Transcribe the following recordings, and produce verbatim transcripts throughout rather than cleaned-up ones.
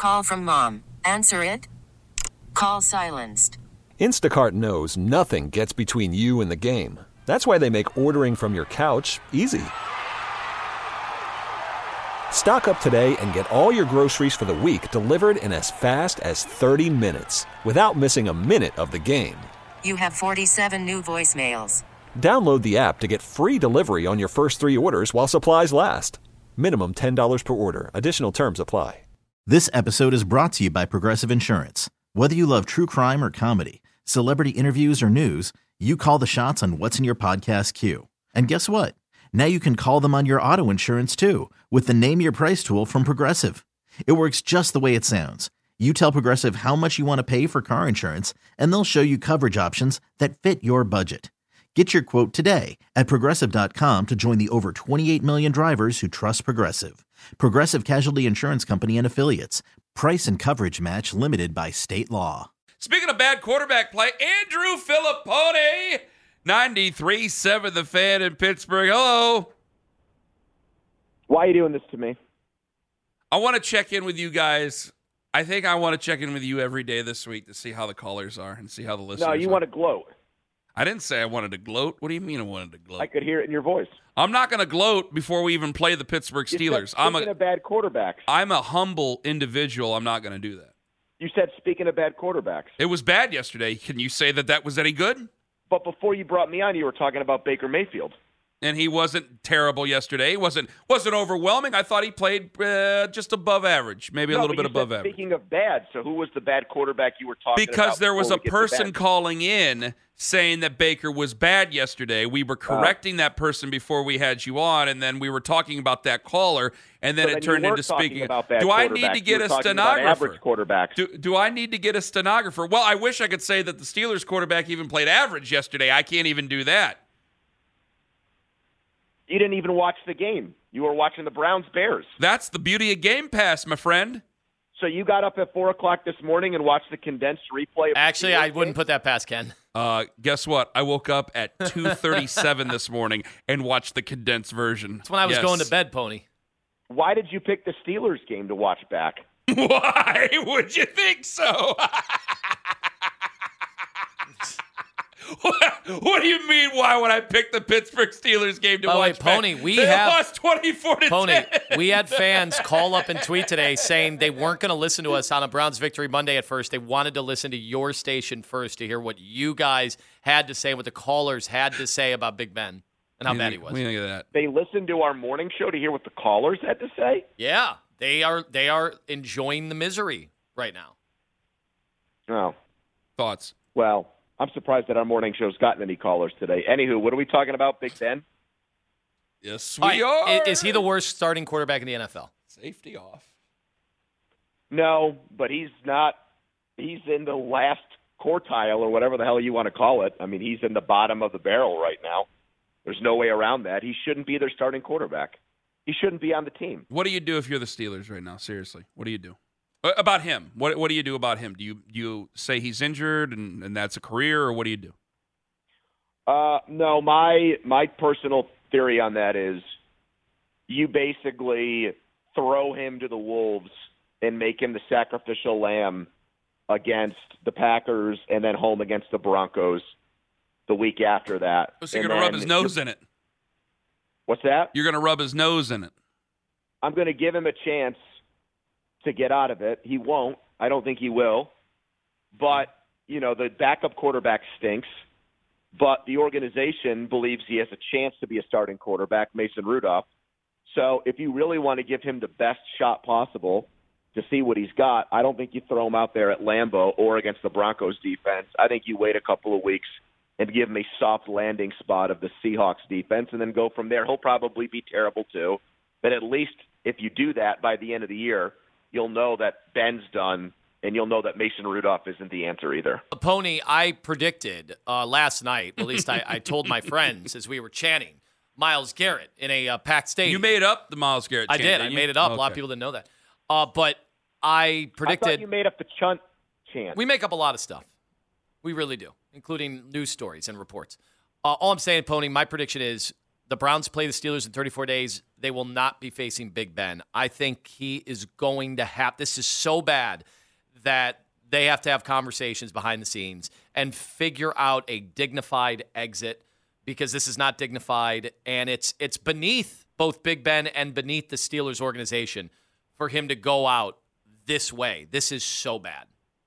Call from mom. Answer it. Call silenced. Instacart knows nothing gets between you and the game. That's why they make ordering from your couch easy. Stock up today and get all your groceries for the week delivered in as fast as thirty minutes without missing a minute of the game. You have forty-seven new voicemails. Download the app to get free delivery on your first three orders while supplies last. Minimum ten dollars per order. Additional terms apply. This episode is brought to you by Progressive Insurance. Whether you love true crime or comedy, celebrity interviews or news, you call the shots on what's in your podcast queue. And guess what? Now you can call them on your auto insurance too with the Name Your Price tool from Progressive. It works just the way it sounds. You tell Progressive how much you want to pay for car insurance, and they'll show you coverage options that fit your budget. Get your quote today at Progressive dot com to join the over twenty-eight million drivers who trust Progressive. Progressive Casualty Insurance Company and Affiliates. Price and coverage match limited by state law. Speaking of bad quarterback play, Andrew Filippone, ninety-three point seven The Fan in Pittsburgh. Hello. Why are you doing this to me? I want to check in with you guys. I think I want to check in with you every day this week to see how the callers are and see how the listeners are. No, you are. want to gloat. I didn't say I wanted to gloat. What do you mean I wanted to gloat? I could hear it in your voice. I'm not going to gloat before we even play the Pittsburgh You Steelers. said, I'm a, speaking of bad quarterbacks. I'm a humble individual. I'm not going to do that. You said speaking of bad quarterbacks. It was bad yesterday. Can you say that that was any good? But before you brought me on, you were talking about Baker Mayfield. And he wasn't terrible yesterday. He wasn't wasn't overwhelming. I thought he played uh, just above average, maybe no, a little but bit you above said average. Speaking of bad, so who was the bad quarterback you were talking because about? Because there was a person call. calling in saying that Baker was bad yesterday. We were correcting uh, that person before we had you on, and then we were talking about that caller, and then so it then turned into speaking. About bad do I need to get a stenographer? Average quarterbacks. Do, do I need to get a stenographer? Well, I wish I could say that the Steelers quarterback even played average yesterday. I can't even do that. You didn't even watch the game. You were watching the Browns-Bears. That's the beauty of Game Pass, my friend. So you got up at four o'clock this morning and watched the condensed replay of Actually, the I wouldn't game? put that past Ken. Uh, guess what? I woke up at two thirty-seven this morning and watched the condensed version. That's when I was yes. going to bed, Pony. Why did you pick the Steelers game to watch back? Why would you think so? What, what do you mean? Why would I pick the Pittsburgh Steelers game to By watch? Way, Pony, back? we they have lost twenty-four to Pony. ten. We had fans call up and tweet today saying they weren't going to listen to us on a Browns victory Monday at first. They wanted to listen to your station first to hear what you guys had to say, what the callers had to say about Big Ben and how we bad think, he was. We think of that. They listened to our morning show to hear what the callers had to say? Yeah, they are. They are enjoying the misery right now. Oh, Thoughts? well. I'm surprised that our morning show's gotten any callers today. Anywho, what are we talking about, Big Ben? Yes, All we right, are. Is he the worst starting quarterback in the N F L? Safety off. No, but he's not. He's in the last quartile or whatever the hell you want to call it. I mean, he's in the bottom of the barrel right now. There's no way around that. He shouldn't be their starting quarterback. He shouldn't be on the team. What do you do if you're the Steelers right now? Seriously, what do you do? About him, what what do you do about him? Do you do you say he's injured and, and that's a career, or what do you do? Uh, no, my my personal theory on that is you basically throw him to the wolves and make him the sacrificial lamb against the Packers and then home against the Broncos the week after that. So you're going to rub his nose in it. What's that? You're going to rub his nose in it. I'm going to give him a chance to get out of it. He won't. I don't think he will. But, you know, the backup quarterback stinks. But the organization believes he has a chance to be a starting quarterback, Mason Rudolph. So if you really want to give him the best shot possible to see what he's got, I don't think you throw him out there at Lambeau or against the Broncos defense. I think you wait a couple of weeks and give him a soft landing spot of the Seahawks defense and then go from there. He'll probably be terrible too. But at least if you do that by the end of the year, you'll know that Ben's done, and you'll know that Mason Rudolph isn't the answer either. Pony, I predicted uh, last night, at least I, I told my friends as we were chanting, Myles Garrett in a uh, packed stadium. You made up the Myles Garrett I chant, did. didn't I you? made it up. Okay. A lot of people didn't know that. Uh, but I predicted. I thought you made up the Chunt chant. We make up a lot of stuff. We really do, including news stories and reports. Uh, all I'm saying, Pony, my prediction is the Browns play the Steelers in thirty-four days. They will not be facing Big Ben. I think he is going to have – this is so bad that they have to have conversations behind the scenes and figure out a dignified exit because this is not dignified, and it's it's beneath both Big Ben and beneath the Steelers organization for him to go out this way. This is so bad.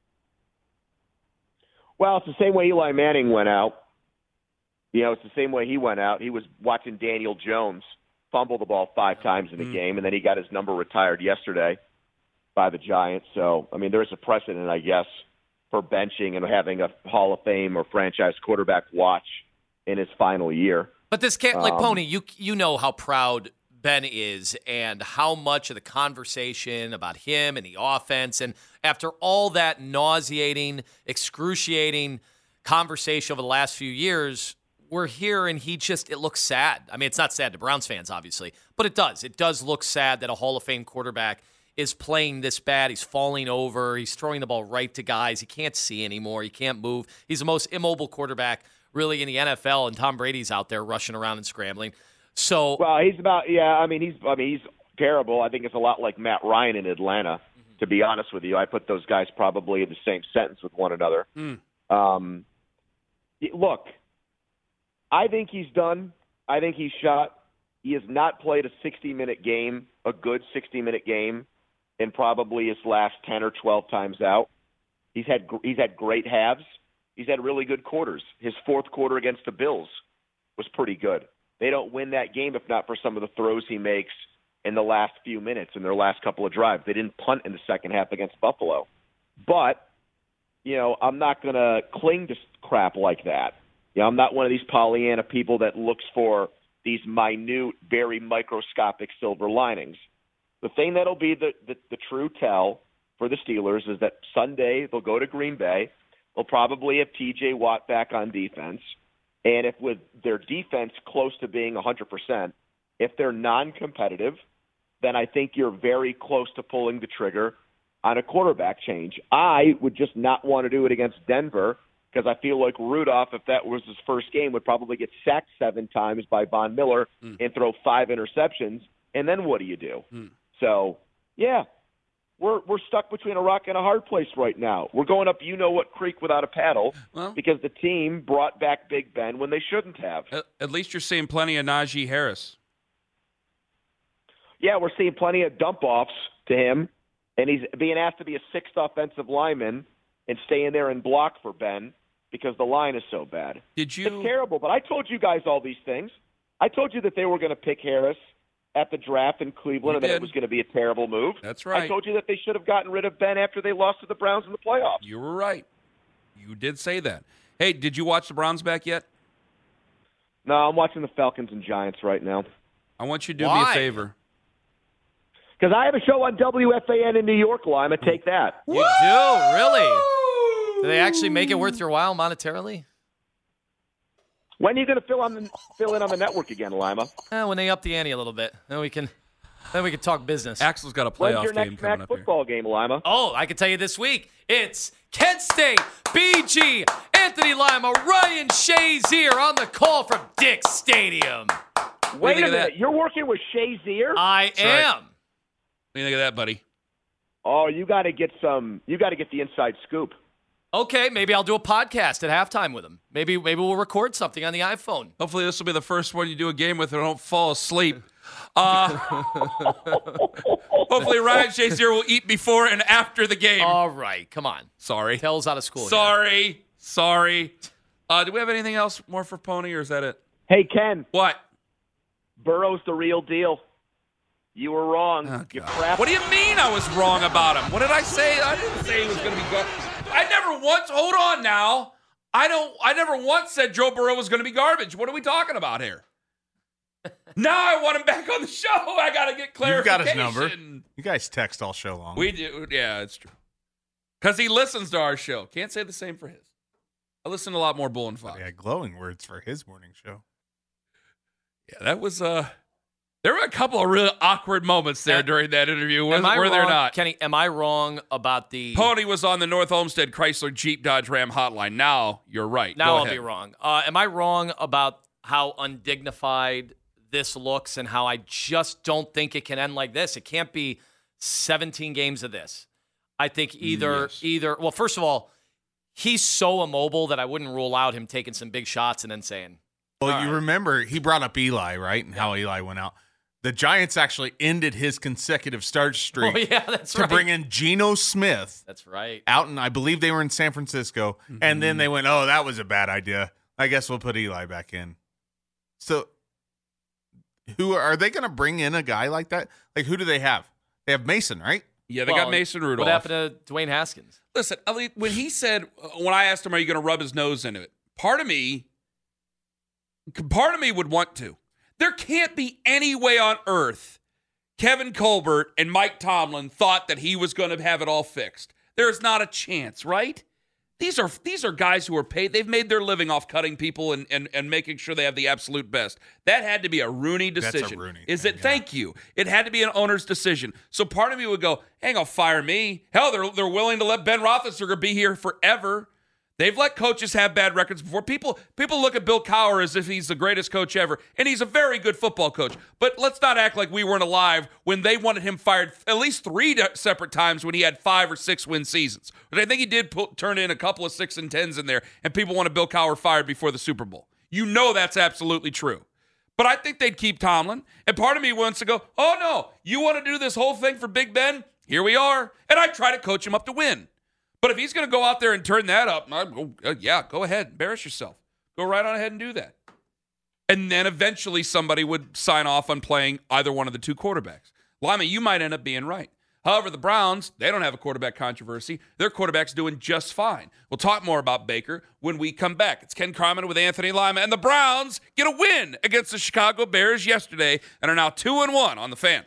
Well, it's the same way Eli Manning went out. You know, it's the same way he went out. He was watching Daniel Jones fumble the ball five times in a mm. game, and then he got his number retired yesterday by the Giants. So, I mean, there's a precedent, I guess, for benching and having a Hall of Fame or franchise quarterback watch in his final year. But this can't, like, um, Pony, you you know how proud Ben is and how much of the conversation about him and the offense, and after all that nauseating, excruciating conversation over the last few years, we're here and he just, it looks sad. I mean, it's not sad to Browns fans, obviously, but it does. It does look sad that a Hall of Fame quarterback is playing this bad. He's falling over. He's throwing the ball right to guys. He can't see anymore. He can't move. He's the most immobile quarterback really in the N F L, and Tom Brady's out there rushing around and scrambling. So, well, he's about, yeah, I mean, he's, I mean, he's terrible. I think it's a lot like Matt Ryan in Atlanta, mm-hmm. to be honest with you. I put those guys probably in the same sentence with one another. Mm. Um, look, I think he's done. I think he's shot. He has not played a sixty-minute game, a good sixty-minute game, in probably his last ten or twelve times out. He's had he's had great halves. He's had really good quarters. His fourth quarter against the Bills was pretty good. They don't win that game if not for some of the throws he makes in the last few minutes in their last couple of drives. They didn't punt in the second half against Buffalo. But, you know, I'm not going to cling to crap like that. You know, I'm not one of these Pollyanna people that looks for these minute, very microscopic silver linings. The thing that'll be the, the, the true tell for the Steelers is that Sunday they'll go to Green Bay. They'll probably have T J Watt back on defense. And if with their defense close to being one hundred percent, if they're non-competitive, then I think you're very close to pulling the trigger on a quarterback change. I would just not want to do it against Denver because I feel like Rudolph, if that was his first game, would probably get sacked seven times by Von Miller mm. and throw five interceptions. And then what do you do? Mm. So, yeah, we're we're stuck between a rock and a hard place right now. We're going up you-know-what creek without a paddle well, because the team brought back Big Ben when they shouldn't have. At, at least you're seeing plenty of Najee Harris. Yeah, we're seeing plenty of dump-offs to him, and he's being asked to be a sixth offensive lineman and stay in there and block for Ben because the line is so bad. Did you? It's terrible, but I told you guys all these things. I told you that they were going to pick Harris at the draft in Cleveland you and that did. it was going to be a terrible move. That's right. I told you that they should have gotten rid of Ben after they lost to the Browns in the playoffs. You were right. You did say that. Hey, did you watch the Browns back yet? No, I'm watching the Falcons and Giants right now. I want you to do Why? me a favor. Because I have a show on W F A N in New York, Lima. Take that. You do? Really? Do they actually make it worth your while monetarily? When are you going to fill on the, fill in on the network again, Lima? Eh, when they up the ante a little bit, then we can then we can talk business. Axel's got a When's playoff your game next coming Mac up football here. game, Lima? Oh, I can tell you this week. It's Kent State, B G, Anthony Lima, Ryan Shazier on the call from Dick's Stadium. Wait a think of minute. that? You're working with Shazier? I That's right. am. What do you think of that, buddy? Oh, you got to get some. You got to get the inside scoop. Okay, maybe I'll do a podcast at halftime with him. Maybe maybe we'll record something on the iPhone. Hopefully this will be the first one you do a game with and don't fall asleep. Uh, hopefully Ryan Shazier will eat before and after the game. All right, come on. Sorry. Tell's out of school. Sorry. Again. Sorry. Uh, do we have anything else more for Pony, or is that it? Hey, Ken. What? Burrow's the real deal. You were wrong. Oh, you God. crap. What do you mean I was wrong about him? What did I say? I didn't say he was going to be good. I never once, hold on now. I don't, I never once said Joe Burrow was going to be garbage. What are we talking about here? Now I want him back on the show. I got to get clarification. You've got his number. You guys text all show long. We do. Yeah, it's true. Because he listens to our show. Can't say the same for his. I listen to a lot more Bull and Fox. Yeah, glowing words for his morning show. Yeah, that was, uh, there were a couple of really awkward moments there Am- during that interview. Was, Am I were wrong, there not? Kenny, am I wrong about the... Pony was on the North Olmsted Chrysler Jeep Dodge Ram hotline. Now you're right. Now Go I'll ahead. be wrong. Uh, am I wrong about how undignified this looks and how I just don't think it can end like this. It can't be seventeen games of this. I think either, yes. either, well, first of all, he's so immobile that I wouldn't rule out him taking some big shots and then saying, well, all you right. remember he brought up Eli, right? And yeah. how Eli went out. The Giants actually ended his consecutive start streak oh, yeah, that's to right. bring in Geno Smith. That's right. Out in, I believe they were in San Francisco. Mm-hmm. And then they went, oh, that was a bad idea. I guess we'll put Eli back in. So who are they going to bring in a guy like that? Like, who do they have? They have Mason, right? Yeah, they well, got Mason Rudolph. What happened to Dwayne Haskins? Listen, when he said, when I asked him, are you going to rub his nose into it? Part of me, part of me would want to. There can't be any way on earth Kevin Colbert and Mike Tomlin thought that he was going to have it all fixed. There's not a chance, right? These are these are guys who are paid. They've made their living off cutting people and, and, and making sure they have the absolute best. That had to be a Rooney decision. That's a Rooney Is thing, it? yeah. Thank you. It had to be an owner's decision. So part of me would go, hey, I'll fire me. Hell, they're they're willing to let Ben Roethlisberger be here forever. They've let coaches have bad records before. People people look at Bill Cowher as if he's the greatest coach ever, and he's a very good football coach. But let's not act like we weren't alive when they wanted him fired at least three separate times when he had five or six win seasons. But I think he did put, turn in a couple of six and tens in there, and people wanted Bill Cowher fired before the Super Bowl. You know that's absolutely true. But I think they'd keep Tomlin, and part of me wants to go, oh, no, you want to do this whole thing for Big Ben? Here we are. And I try to coach him up to win. But if he's going to go out there and turn that up, go, uh, yeah, go ahead. Embarrass yourself. Go right on ahead and do that. And then eventually somebody would sign off on playing either one of the two quarterbacks. Lyman, you might end up being right. However, the Browns, they don't have a quarterback controversy. Their quarterback's doing just fine. We'll talk more about Baker when we come back. It's Ken Carman with Anthony Lima, and the Browns get a win against the Chicago Bears yesterday and are now two and one on the Fan.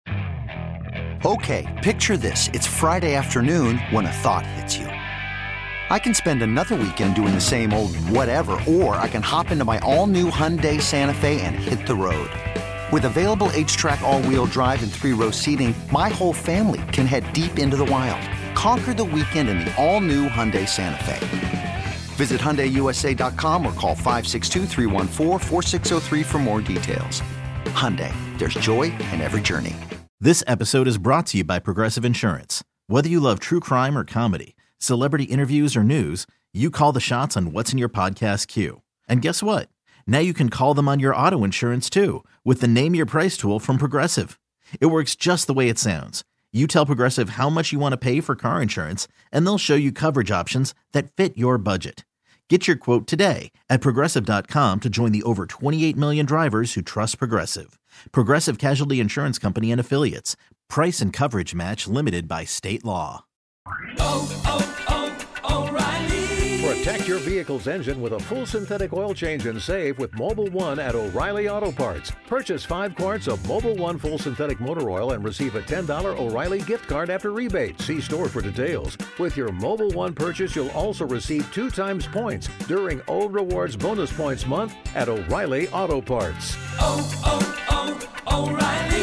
Okay, picture this. It's Friday afternoon when a thought hits you. I can spend another weekend doing the same old whatever, or I can hop into my all-new Hyundai Santa Fe and hit the road. With available H-Track all-wheel drive and three-row seating, my whole family can head deep into the wild. Conquer the weekend in the all-new Hyundai Santa Fe. Visit Hyundai U S A dot com or call five six two, three one four, four six zero three for more details. Hyundai, there's joy in every journey. This episode is brought to you by Progressive Insurance. Whether you love true crime or comedy, celebrity interviews or news, you call the shots on what's in your podcast queue. And guess what? Now you can call them on your auto insurance too with the Name Your Price tool from Progressive. It works just the way it sounds. You tell Progressive how much you want to pay for car insurance, and they'll show you coverage options that fit your budget. Get your quote today at Progressive dot com to join the over twenty-eight million drivers who trust Progressive. Progressive Casualty Insurance Company and Affiliates. Price and coverage match limited by state law. Oh, oh, oh, O'Reilly. Protect your vehicle's engine with a full synthetic oil change and save with Mobil one at O'Reilly Auto Parts. Purchase five quarts of Mobil one full synthetic motor oil and receive a ten dollars O'Reilly gift card after rebate. See store for details. With your Mobil one purchase, you'll also receive two times points during O Rewards Bonus Points Month at O'Reilly Auto Parts. Oh, oh, oh, O'Reilly.